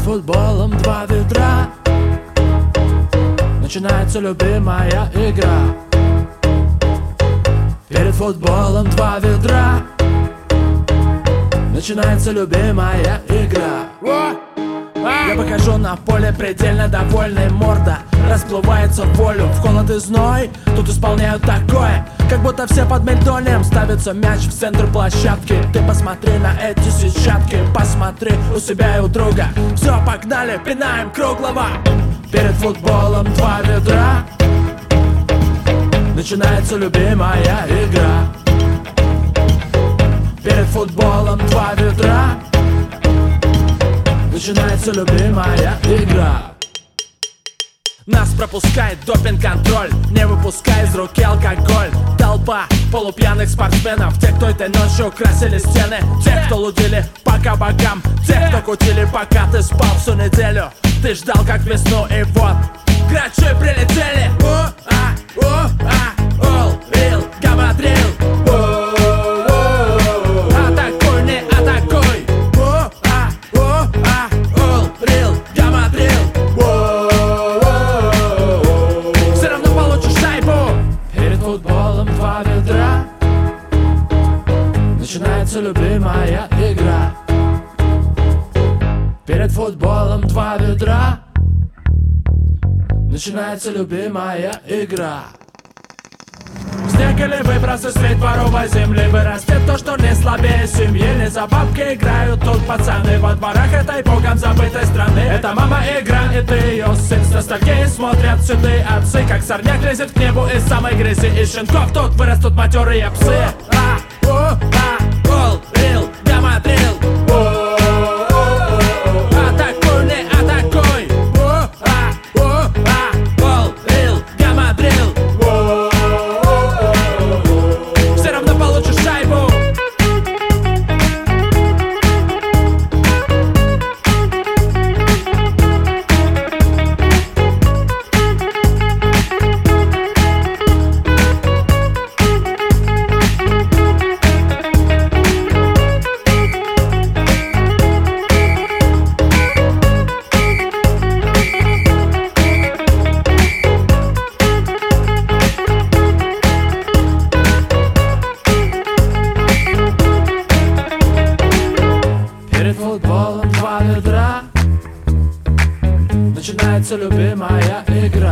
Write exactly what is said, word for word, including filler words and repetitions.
футболом два ведра. Начинается любимая игра. Перед футболом два ведра. Начинается любимая игра. Я выхожу на поле, предельно довольный, морда расплывается в волю. В холод и зной тут исполняют такое, как будто все под мельдонием. Ставится мяч в центр площадки. Ты посмотри на эти сетчатки, посмотри у себя и у друга. Все, погнали, пинаем круглого. Перед футболом два ведра. Начинается любимая игра. Перед футболом два ведра. Начинается любимая игра. Нас пропускает допинг-контроль, не выпускай из руки алкоголь. Толпа полупьяных спортсменов, те, кто этой ночью красили стены, те, кто лудили по кабакам, те, кто кутили, пока ты спал всю неделю. Ты ждал как весну, и вот грачи прилетели. О, а, о, а, ол, рил, гамадрил. Атакуй, не атакуй. О, а, о, а, ол, рил, гамадрил. Все равно получишь шайбу. Перед футболом два ведра. Начинается любимая игра. Перед футболом два ведра. Начинается любимая игра. Снег или выбросы, свет дворовой земли. Вырастет то, что не слабее семьи. Не за бабки играют тут пацаны во дворах этой богом забытой страны. Это мама игра, и ты ее сын. С ностальгией смотрят седые отцы, как сорняк лезет к небу из самой грязи. Из щенков тут вырастут матерые псы. А, о, а, ол, рил, гамадрил. Атакуй, не атакуй. О, а, о, а, ол, рил, гамадрил. Все равно получишь шайбу. Перед футболом два ведра. Начинается любимая игра.